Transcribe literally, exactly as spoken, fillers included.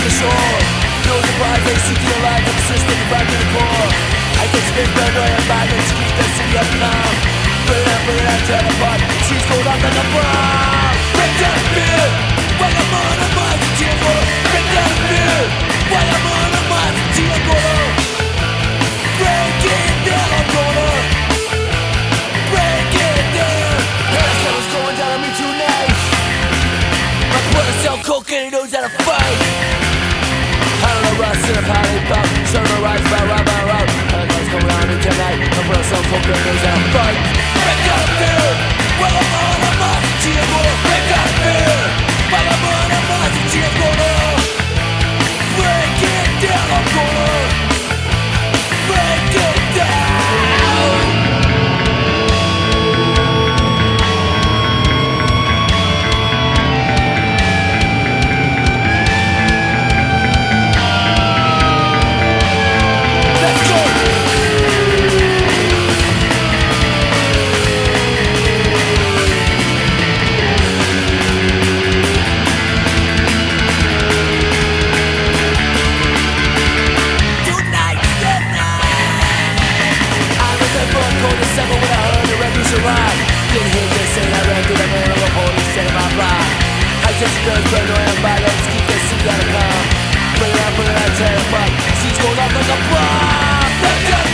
shore. No surprise, they seek to alive with the system right to the core. I can spin paranoia violence, keep the city up calm. Burn out, burn out, tear apart, she's gold up like a bomb. Break down fear, while I'm on a mind, Diego. Break down fear, while I'm on a mind, Diego. Break it down, I'm gonna break it down. Hey, something's going down on me tonight. My brother sell cocaine, he knows how to fight. I don't know rust in a pally pop, sunrise by round by round. Everybody's coming on me tonight. My brother sell cocaine, knows how to fight. Break down fear, while I'm on a mind, Diego. Break down fear, while I'm on a mind, Diego. Break it down, I'm gonna break it down. Didn't hear this and I ran through the middle of a holy set of my block. I just girls paranoid violence, keep the city out of calm. Put it out, put it out, tear it apart. She's going off like a bomb.